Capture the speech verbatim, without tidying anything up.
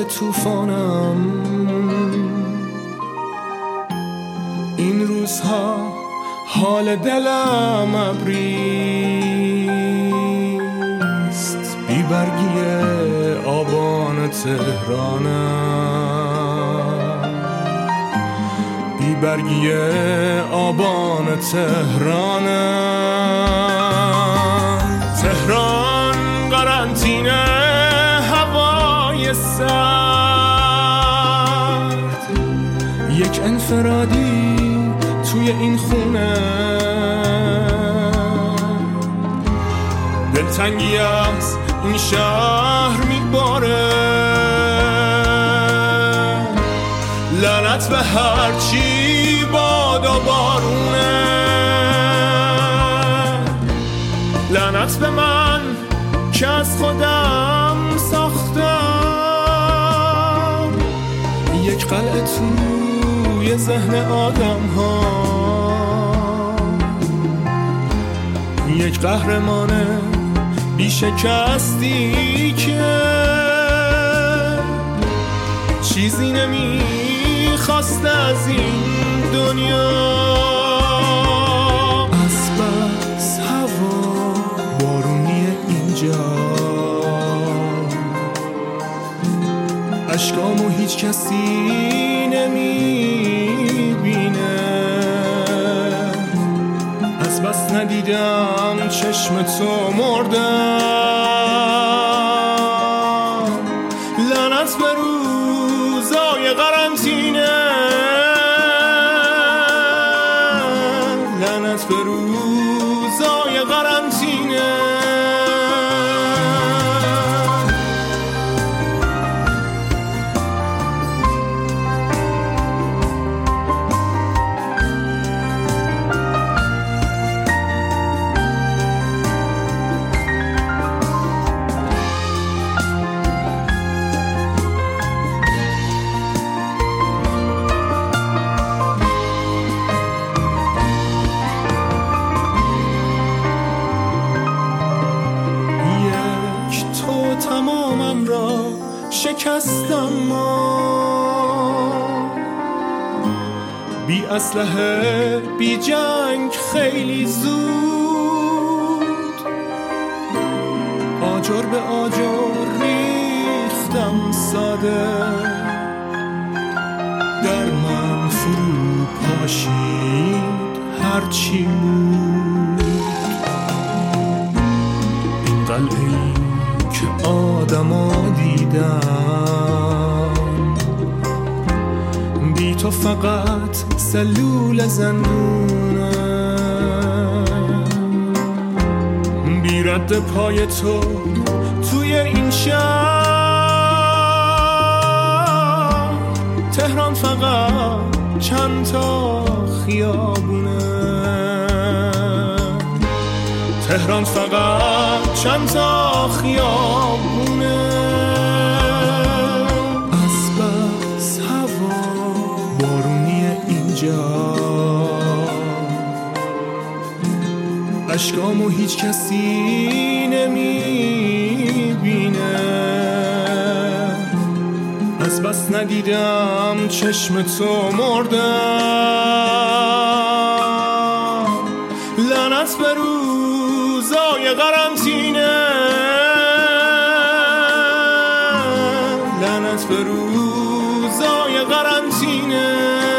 طوفانم. این روزها حال دلم ابریست، بی برگی آبان تهرانم، بی برگی آبان تهرانم. تهران قرنطینه هوای سرد، یک انفرادی توی این خونه. دلتنگی از این شهر میباره، لعنت به هرچی باد و بارونه، لعنت به من که از خودم ساختم یک قلعه توی ذهن آدم ها، یک قهرمان بی شکستی که چیزی نمیخواست از این دنیا. از بس هوا بارونی اینجا، اشکامو هیچ کسی نمیبینه. از بس ندیدم چشم تو مردم، لعنت به روزای قرنطینه، لعنت به روزای قرنطینه. تمامم را شکستم، ما بی اسلحه بی جنگ خیلی زود، آجر به آجر ریختم ساده، در من فرو پاشید هرچی بود. این قلعه‌ای که آدما دیدم، بی تو فقط سلول زندونه، بی رد پای تو توی این شهر. تهران فقط چند تا خیابونه، تهران فقط چند تا خیابونه. از بس هوا بارونی اینجا، اشکامو هیچ کسی نمیبینه. از بس ندیدم چشم تو مردم، لعنت به روزای قرنطینه، لعنت به روزای قرنطینه.